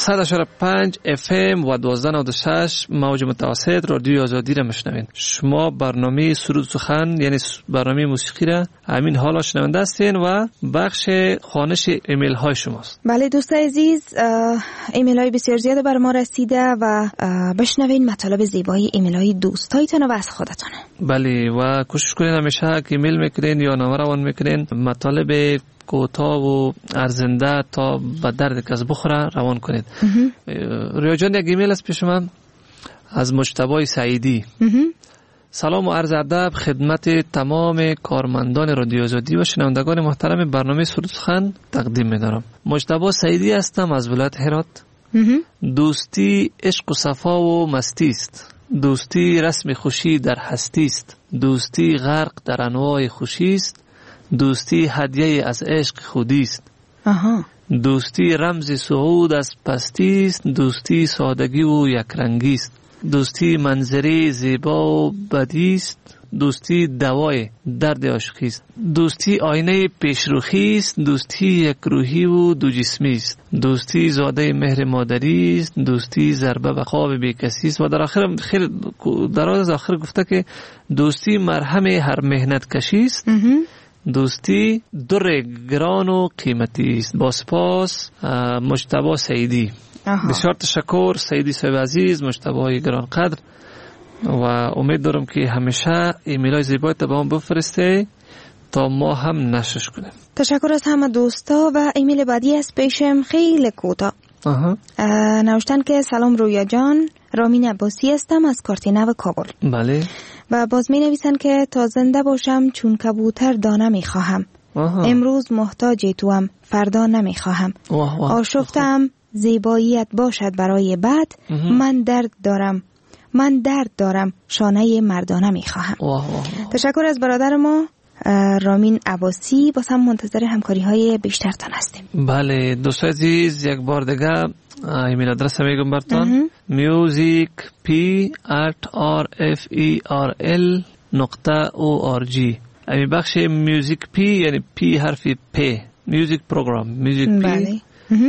100.5 FM و 1296 موج متوسط رادیو آزادی را میشنوین. شما برنامه سرود سخن یعنی برنامه موسیقی را همین حالا شنونده هستین و بخش خوانش ایمیل های شماست. بله دوست عزیز، ایمیل های بسیار زیاد بر ما رسیده و بشنوین مطالب زیبای ایمیل های دوستایتان و از خودتان. بله و کوشش کنین همیشه که ایمیل میکنین یا نامه روان میکنین مطالب کوتاه و ارزنده تا به درد کس بخوره روان کنید. رویا جان یک ایمیل است پیش من از مجتبی سعیدی. سلام و عرض ادب خدمت تمام کارمندان رادیو آزادی و شنوندگان محترم برنامه سرود سخن تقدیم می‌دارم. مجتبی سعیدی هستم از ولایت هرات. دوستی عشق و صفا و مستی است. دوستی رسم خوشی در هستی است. دوستی غرق در انواع خوشی است. دوستی هدیه از عشق خودی است. دوستی رمز صعود از پستی است. دوستی سادگی و یکرنگی است. دوستی منظره زیبا و بدی است. دوستی دوای درد عاشقی است. دوستی آینه پیشروخی است. دوستی یک روحی و دو جسمی است. دوستی زاده مهر مادری است. دوستی ضربه به خواب بیکسی است. و در آخر خیلی دراز آخر گفته که دوستی مرهم هر مهنت کشی است. دوستی در گران و قیمتی است. با سپاس مجتبی سعیدی. بسیار تشکر سعیدی صاحب عزیز، مجتبی گران قدر و امید دارم که همیشه ایمیلای زیبایت به ما بفرسته تا ما هم نشش کنیم. تشکر از همه دوستا و ایمیل بعدی از پیشم خیلی کوتاه. نوشتن که سلام رویا جان، رامین عباسی هستم از کارتینو کابل. بله. و باز می نویسن که تا زنده باشم چون کبوتر دانه می خواهم. امروز محتاج توام فردا نمی خواهم. آشفتم زیباییت باشد برای بعد. من درد دارم شانه مردانه می خواهم. تشکر از برادر ما رامین عباسی. باز هم منتظر همکاری های بیشتر تان هستیم. بله دوستان عزیز، یک بار دیگه ایمیل آدرس میگم براتون musicp@rferl.org. امی بخش میوزیک پی یعنی پی حرفی پی میوزیک پروگرام میوزیک پی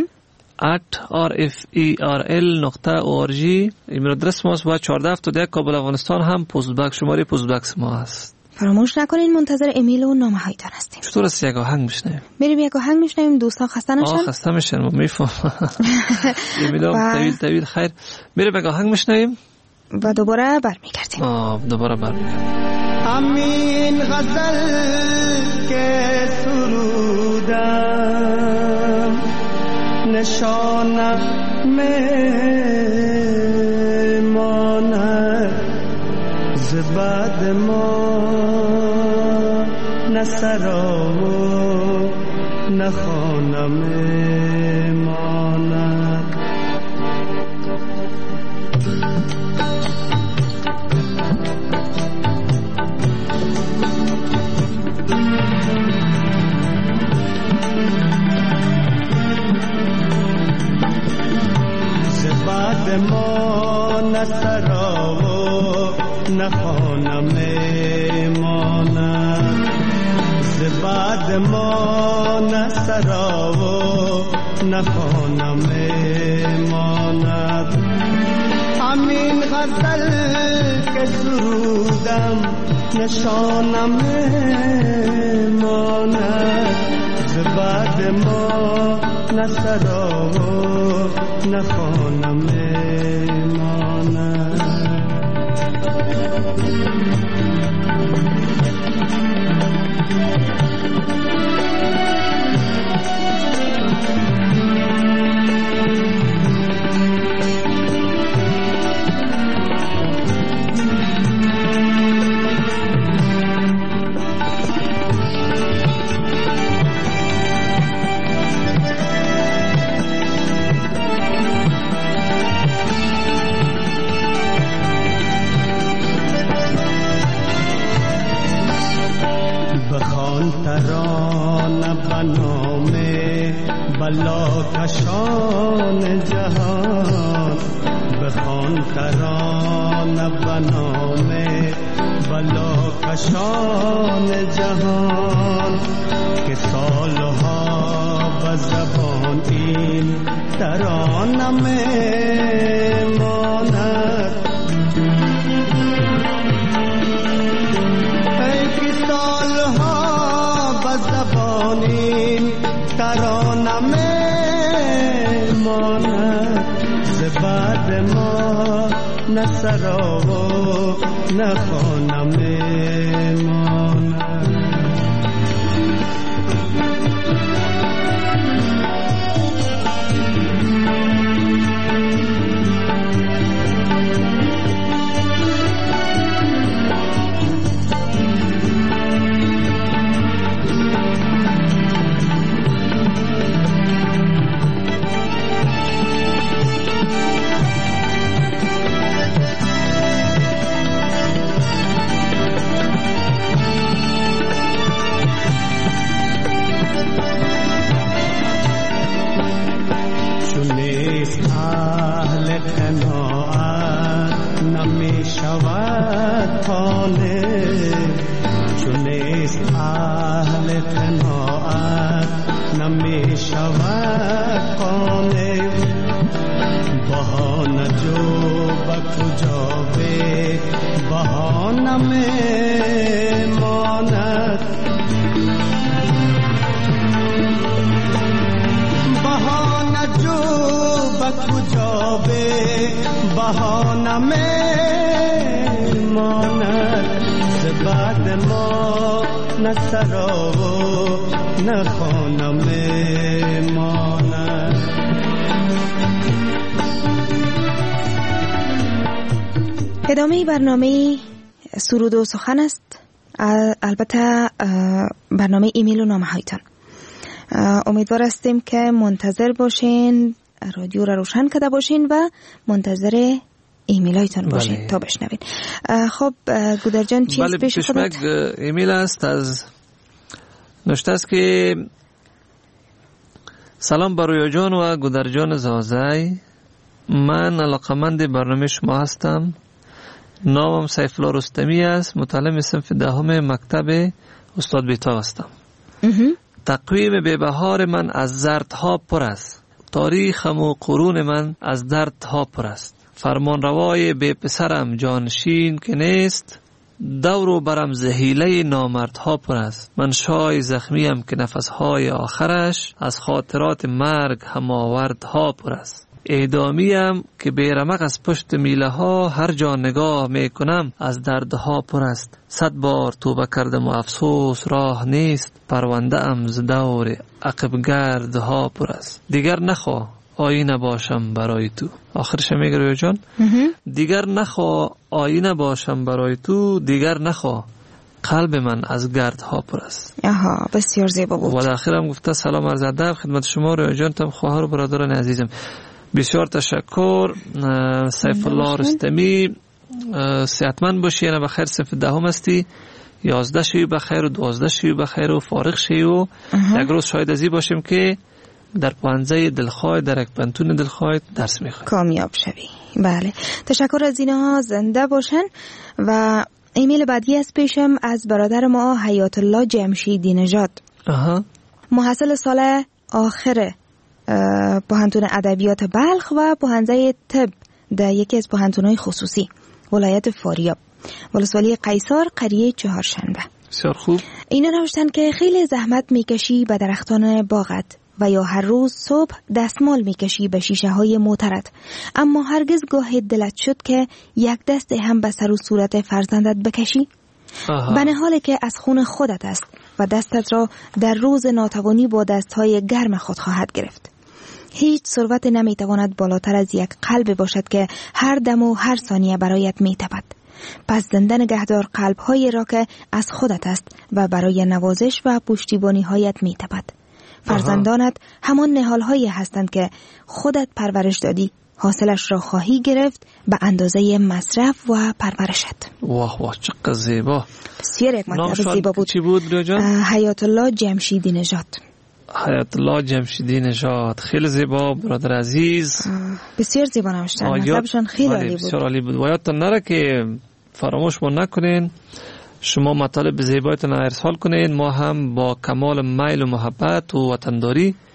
@rferl.org. ایمیل آدرس ماست و 1471 کابل افغانستان هم پست بک شماره پست بکس ما هست. فراموش نکنین منتظر ایمیل و نامه هایتان هستیم. چطور است یک آهنگ میشنویم؟ بریم یک آهنگ میشنویم. دوستان خسته نشن. خسته میشن ما میفهم. ایمیل طویل خیر. بریم یک آهنگ میشنویم و دوباره برمیگردیم. همین غزل که سرودم نشانم میماند زباد ما نسرا و نخانم میماند. زباد ما نسرا و نخانم میماند. زباد ما نسرا و نخانم میماند. همین غزل که سرودم نشانم میماند. زباد ما نسرا و نخانم میماند. ترانه بنام بلا کشان جهان. بخوان ترانه بنام بلا کشان جهان که سالها به زبان این ترانه میماند. ای که سالها به زبانی ترانه میماند، ز بعد ما نه سرا و نه خانه میماند. شود خانه چونیست اهل قناعت، نمی شود خانه. بهانه جو به کجا به بهانه میماند. بهانه جو به کجا به بهانه میماند. ز بعد ما نه سرا و نه خانه میماند. ادامه برنامه سرود و سخن است، البته برنامه ایمیل و نامه هایتان. امیدوار هستیم که منتظر باشین، رادیو را روشن کرده باشین و منتظر ایمیل هایتان باشین تا بشنوین. خب گودر جان چیز پیش خودت؟ ایمیل است از نوشته است که سلام بر رویا جان و گودر جان زازای، من علاقمند برنامه شما هستم. نامم سیف الله رستمی است، متعلم صنف دهم مکتب استاد بیتا هستم. تقویم بهبهار من از زردها پر است، تاریخم و قرون من از دردها پر است. فرمان روای بی پسرم جانشین که نیست، دور و برم زهیله نامردها پر است. من شای زخمیم که نفسهای آخرش از خاطرات مرگ هماوردها پر است. اعدامیم که بیرمق از پشت میله ها هر جا نگاه میکنم از دردها پر است. 100 بار توبه کردم و افسوس راه نیست، پرونده ام ز دور عقب گردها پر است. دیگر نخواه آینه باشم برای تو. آخرش میگه رویا جان دیگر نخواه آینه باشم برای تو، دیگر نخواه قلب من از گردها پر است. آها بسیار زیبا بود. و در آخرم گفته سلام عرض ادب خدمت شما رویا جان، تم خواهر و برادران عزیزم. بسیار تشکر. سیف الله رستمی، صحتمند باشی، یعنی بخیر. صنف دهم هستی، 11 شوی بخیر و 12 شوی بخیر و فارغ شوی و یک روز شاید ازی باشیم که در پانزه دلخواه در یک پنتون دلخواه درس میخوایم، کامیاب شوی. بله تشکر از اینها، زنده باشن. و ایمیل بعدی از پیشم از برادر ما حیات الله جمشیدی نژاد، محصل سال آخر پوهنتون ادبیات بلخ و پوهنځی طب در یکی از پوهنتون‌های خصوصی ولایت فاریاب، ولسوالی قیصر، قریه چهارشنبه. بسیار خوب. اینا نوشتن که خیلی زحمت میکشی به درختان باغت و یا هر روز صبح دستمال میکشی به شیشه های موترت، اما هرگز گاه دلت شد که یک دست هم به سر و صورت فرزندت بکشی؟ به نحالی که از خون خودت است و دستت را در روز ناتوانی با دستهای گرم خود خواهد گرفت. هیچ ثروت نمیتواند بالاتر از یک قلب باشد که هر دم و هر ثانیه برایت میتپد. پس زنده نگهدار قلب‌هایی را که از خودت است و برای نوازش و پشتیبانی هایت میتپد. فرزندانت همان نهال‌هایی هستند که خودت پرورش دادی، حاصلش را خواهی گرفت به اندازه مصرف و پرورشت. واه واه چقدر زیبا. بسیار یک مطلب زیبا بود. چی بود جان؟ حیات الله جمشیدی نژاد. حیات الله جمشیدی نژاد، خیلی زیبا برادر عزیز. بسیار زیبا نوشتن، مطلبشون خیلی عالی بود. بسیار عالی بود. و یادتون نره که فراموش نکنین شما مطالب زیبایتون ارسال کنین، ما هم با کمال میل و محبت و وطنداری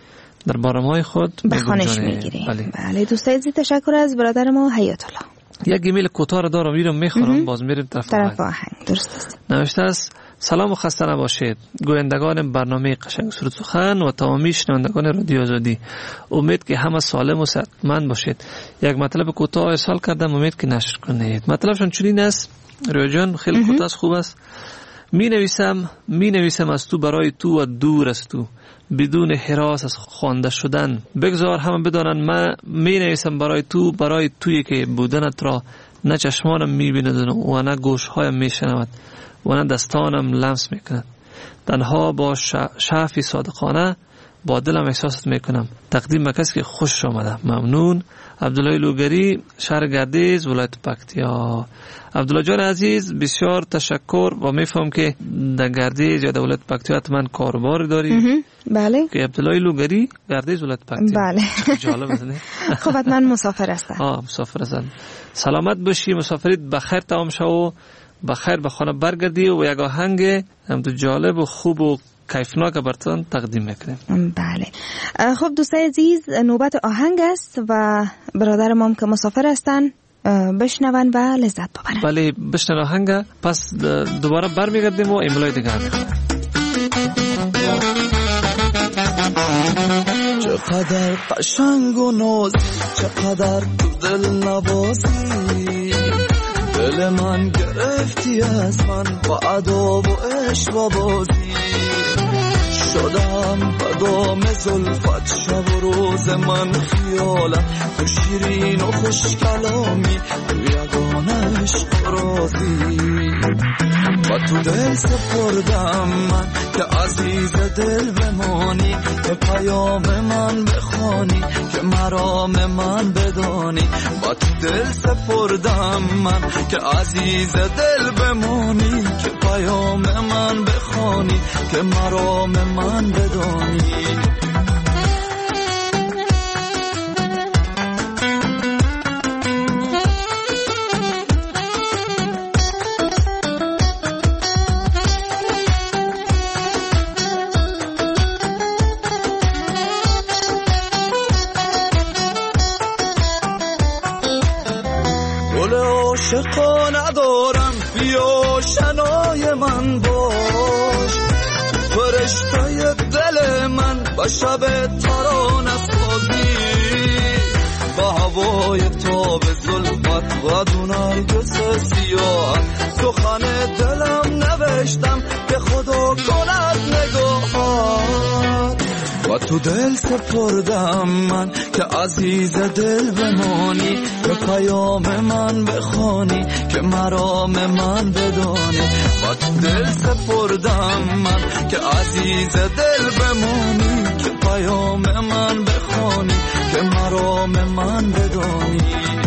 در برنامه‌های خود به خوانش میگیریم. بله دوست عزیز، تشکر از برادر ما حیات الله. یک ایمیل کوتاه را دارم، میرم میخونم باز میریم طرف آهنگ. درست است. نوشته است: سلام و خسته نباشید گویندگان برنامه قشنگ سرود سخن و تمامی شنوندگان رادیو آزادی. امید که همه سالم و صحتمند باشید. یک مطلب کوتاه ارسال کردم، امید که نشر کنید. مطلبشون چنین است. رویا جان خیلی کوتاه است، خوب است. می نویسم از تو برای تو و دور از تو، بدون هراس از خوانده شدن. بگذار همه بدانند من می نویسم برای تویی که بودنت را نه چشمانم می بیند و نه گوشهایم می شنود و نه دستانم لمس می کند. تنها با شعفی صادقانه با دلم احساست می کنم. تقدیم به کسی که خوش آمده. ممنون. عبدالله لوگری، شهر گردیز، ولایت پکتیا. عبدالله جان عزیز بسیار تشکر و میفهم که در گردیز یا در ولایت پکتیا حتما کاروبار داری. بله. که عبدالله لوگری گردیز ولایت پکتیا. بله. جالب است نه؟ خب حتما مسافر هستن. مسافر هستن. سلامت باشی، مسافریت بخیر تمام شو و بخیر به خانه برگردی و یک آهنگ هم تو جالب و خوب و کیفناک براتون تقدیم میکنیم. بله. خب دوستان عزیز، نوبت آهنگ است و برادر ما که مسافر هستن بشنون و لذت ببرن. بله بشنون آهنگ، پس دوباره برمیگردیم و ایمیلای دیگر میخونیم. چقدر قشنگ و نازی، چقدر تو دل نوازی، دل من گرفتی از من با ادا و عشق و بازی. شدم بدام زلفت شب و روز من خیالم، تو شیرین و خوش کلامی، تو یگانه عشق رازی. و تو دل سپردم من که عزیز دل بمانی، که پیام من بخوانی، که مرام من بدانی. و تو دل سپردم من که عزیز دل بمانی، که پیام من بخوانی، که مرام من بدانی. عاشقا ندارم، بیا شنای من باش، فرشته دل من با شب ترانه سازی. با هوای تاب زلفت و دو نرگس سیاه، سخن دلم نوشتم که خدا کند نگاهت. و تو دل سپردم من که عزیز دل بمانی، که پیام من بخوانی، که مرام من بدانی. و تو دل سپردم من که عزیز دل بمانی، که پیام من بخوانی، که مرام من بدانی.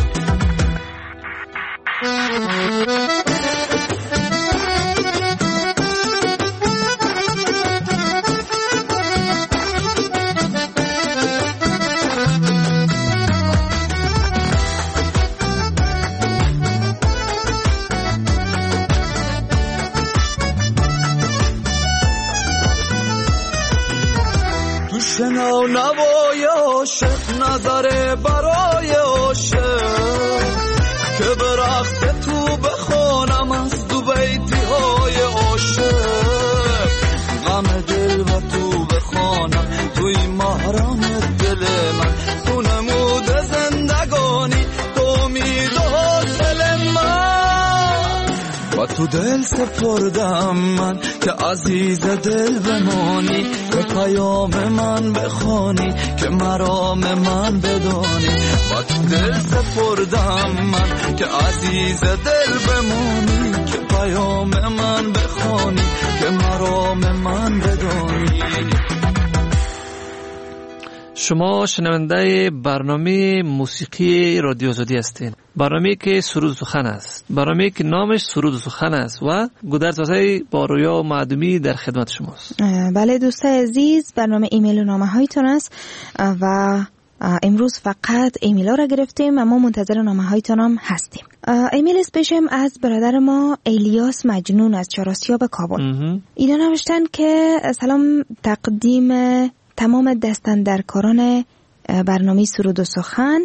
شنو نوای عاشق، نظر برای عاشق، که برخت تو بخونم از دو بیتی های عاشق. غم دل و تو بخونم توی محرم دل من، تو نمود زندگانی، تو امید و حاصل من. و تو دل سپردم من که عزیز دل بمانی، که پیام من بخوانی، که مرام من بدانی. و تو دل سپردم من که عزیز دل بمانی، که پیام من بخوانی، که مرام من بدانی. شما شنونده برنامه موسیقی رادیو آزادی هستین، برنامه که سرود سخن است، برنامه که نامش سرود سخن است و گودرزای با رویا و معدومی در خدمت شماست. بله دوستان عزیز، برنامه ایمیل و نامه هایتون است و امروز فقط ایمیل ها را گرفتیم، اما منتظر نامه هایتون هم هستیم. ایمیل اسپیشم از برادر ما الیاس مجنون از چهارآسیاب کابل. اینا نوشتن که سلام، تقدیم تمام دستاندرکاران برنامه سرود و سخن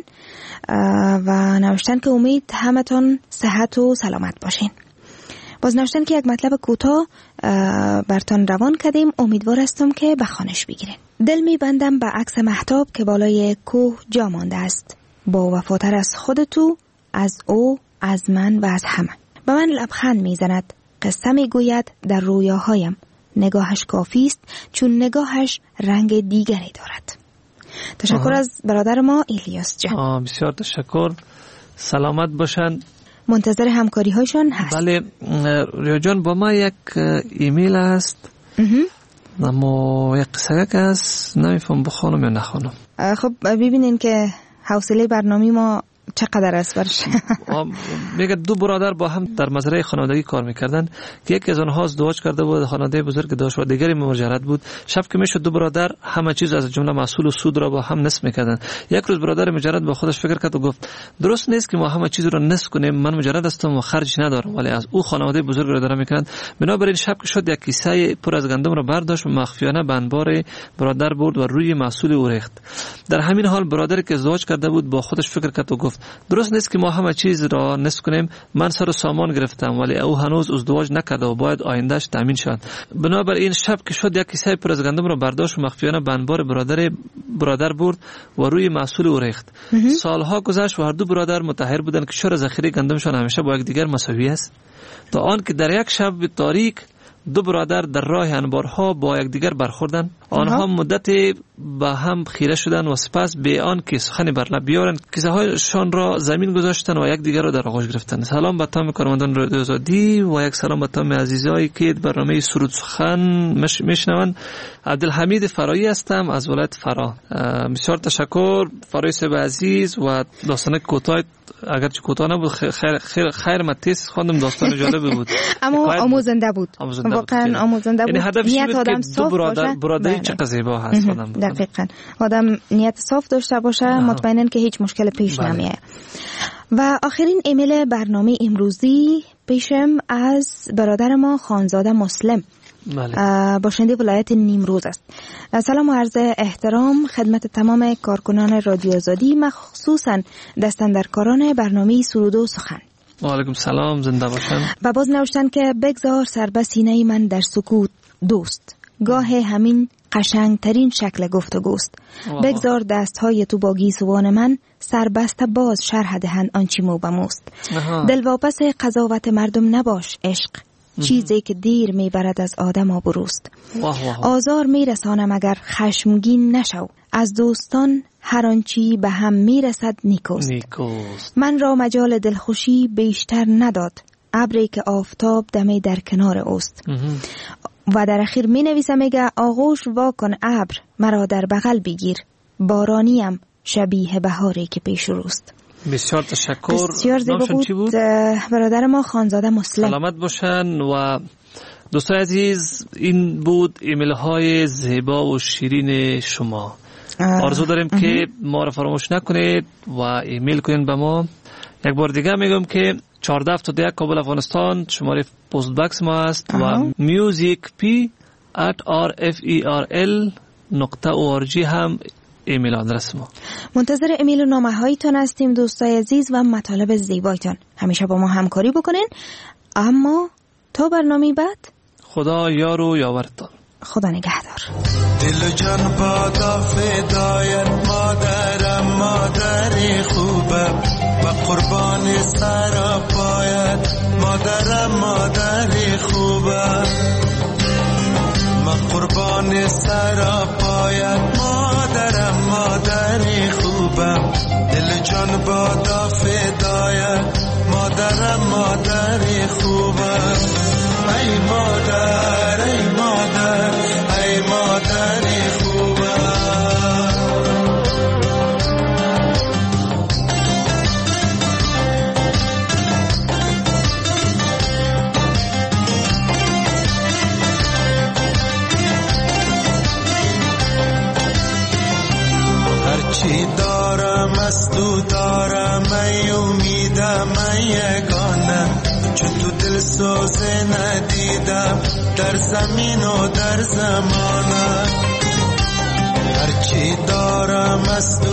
و نوشتن که امید همتون صحت و سلامت باشین. باز نوشتن که یک مطلب کوتاه برتان روان کردیم، امیدوار هستم که به خوانش بگیرین. دل می بندم به عکس مهتاب که بالای کوه جا مانده است، با وفاتر از خودتو، از او، از من و از همه. به من لبخند می زند، قصه می گوید در رویاهایم، نگاهش کافی است چون نگاهش رنگ دیگری دارد. تشکر از برادر ما ایلیاس جان. بسیار تشکر، سلامت باشن. منتظر همکاری هایشان هست. بله ریا جان، با ما یک ایمیل است اما یک قصه که هست نمیفهم بخونم یا نخونم. خب ببینین که حوصله برنامه ما چقدر است برش. میگه دو برادر با هم در مزرعه خانوادگی کار میکردن که یکی از آنها ازدواج کرده بود، خانواده بزرگ داشت و دیگری مهاجرت بود. شب که میشد دو برادر همه چیز از جمله محصول و سود را با هم نصف میکردن. یک روز برادر مجرد با خودش فکر کرد و گفت درست نیست که ما همه چیز را نصف کنیم، من مجرد هستم و خرج ندارم ولی از او خانواده بزرگ را دارم میکنند. بنابراین شب که شد یک کیسه پر از گندم را برداشت و مخفیانه به انبار برادر برد و روی محصول او ریخت. در همین حال برادری که ازدواج کرده بود با خودش فکر کرد و گفت درست نیست که ما همه چیز را نصف کنیم، من سر و سامان گرفتم ولی او هنوز ازدواج نکرده و باید آیندهش تامین شود. بنابراین شب که شد یک کیسه پر از گندم را برداشت و مخفیانه به انبار برادر برد و روی محصول او ریخت. سالها گذشت و هر دو برادر متحیر بودند که چرا ذخیره گندمشان همیشه با یکدیگر مساوی است، تا آنکه در یک شب تاریک دو برادر در راه انبارها با یکدیگر برخوردند. آنها مدتی به هم خیره شدند و سپس به آن که سخنی بر لب بیارند کیسه هایشان را زمین گذاشتند و یکدیگر را در آغوش گرفتند. سلام به تمام کارمندان رادیو آزادی و یک سلام به تمام عزیزایی که برنامه سرود سخن میشنوند. عبدالحمید فرایی هستم از ولایت فرا. بسیار تشکر فرایی صاحب عزیز و داستان کوتاه اگرچه کوتاه نبود خیر متیس خواندم، داستان جالب بود اما آموزنده بود، واقعا آموزنده بود. نیت آدم صاف باشه، برادری چقدر زیبا هست آدم. دقیقاً آدم نیت صاف داشته باشه مطمئناً که هیچ مشکل پیش نمیاد. و آخرین ایمیل برنامه امروزی پیشم از برادر ما خانزاده مسلم، باشنده ولایت نیمروز است. سلام و عرض احترام خدمت تمام کارکنان رادیو آزادی، مخصوصاً دستاندرکاران برنامه سرود و سخن. و علیکم سلام، زنده باشن. و باز نوشتن که بگذار سر به سینه من در سکوت دوست، گاه همین قشنگترین شکل گفتگوست. بگذار دستهای تو با گیسوان من سربسته باز شرح دهن آنچی مو بموست. دلواپس قضاوت مردم نباش عشق، چیزی که دیر میبرد از آدم آبروست. آزار میرسانم اگر خشمگین نشو، از دوستان هر آنچی به هم میرسد نیکوست. من را مجال دلخوشی بیشتر نداد ابری که آفتاب دمی در کنار اوست. و در اخیر می نویسم میگه آغوش واکن ابر مرا در بغل بگیر، بارانیم شبیه بهاری که پیش روست. بسیار تشکر. بسیار زیبا بود برادر ما خانزاده مسلم. سلامت باشن. و دوستان عزیز این بود ایمیل های زیبا و شیرین شما. آرزو داریم که ما را فراموش نکنید و ایمیل کنید به ما. یک بار دیگه میگم که 1471 کابل افغانستان شماره پست باکس ما است و musicp@rferl.org هم ایمیل آدرس ما. منتظر ایمیل و نامه هایتان هستیم دوستای عزیز و مطالب زیبایتان. همیشه با ما همکاری بکنین. اما تا برنامه بعد خدا یار و یاورتان. خدا نگهدار. دل جان بادا فدای مادرم، مادری خوبم و قربان سر پایت، مادرم مادری خوبم و قربان سر پایت، مادرم مادری خوبم. دل جان بادا فدایت، مادرم مادری خوبم. ای مادر ای مادر ای مادری خوبم. هرچی دارم از تو دارم، ای امیدم ای یگانم، چون تو دل سوزه ندیدم در زمین و در زمانم. مست